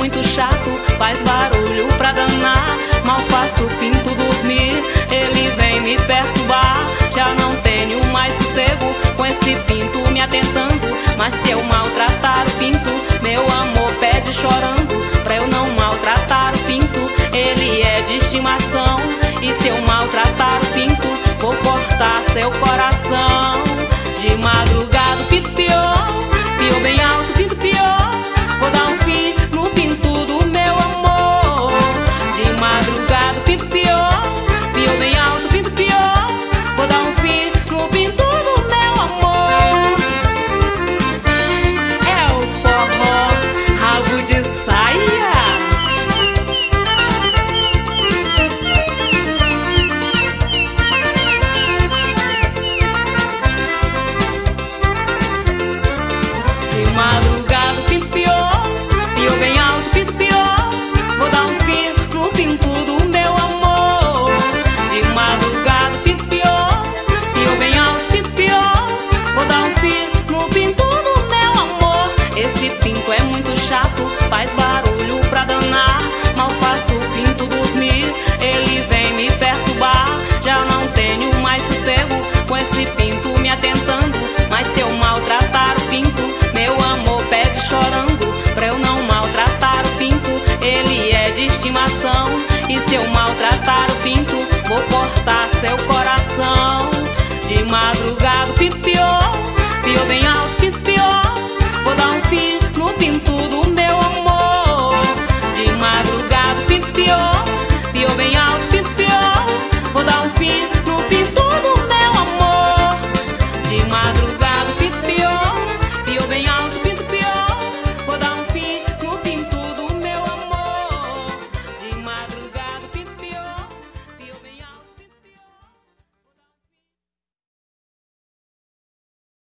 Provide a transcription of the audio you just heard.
muito chato, faz barulho pra danar. Mal faço o pinto dormir, ele vem me perturbar. Já não tenho mais sossego com esse pinto me atentando. Mas se eu maltratar o pinto, meu amor pede chorando pra eu não maltratar o pinto. Ele é de estimação, e se eu maltratar o pinto, vou cortar seu coração. De madrugada o pinto pior, piou bem alto, pinto pior. Vou dar um fim no pinto do meu amor. De madrugada o pinto pior, piou bem alto, pinto pior. Vou dar um fim no pinto do meu amor. É o forró, rabo de saia. De madrugada o pinto pior, piou bem alto, pinto pior. Vou dar um fim no pinto do meu amor. De madrugada o pinto pior, piou bem alto, pinto pior. Vou dar um fim no pinto do meu amor. Esse pinto é muito chato, faz barulho pra danar. Mal faço o pinto dormir, ele vem me perturbar. Já não tenho mais sossego com esse pinto me atentando. Mas se eu maltratar o pinto, meu amor pede chorando pra eu não maltratar o pinto. Ele é de estimação, e se eu maltratar o pinto, vou cortar seu coração. De madrugada o pinto pior,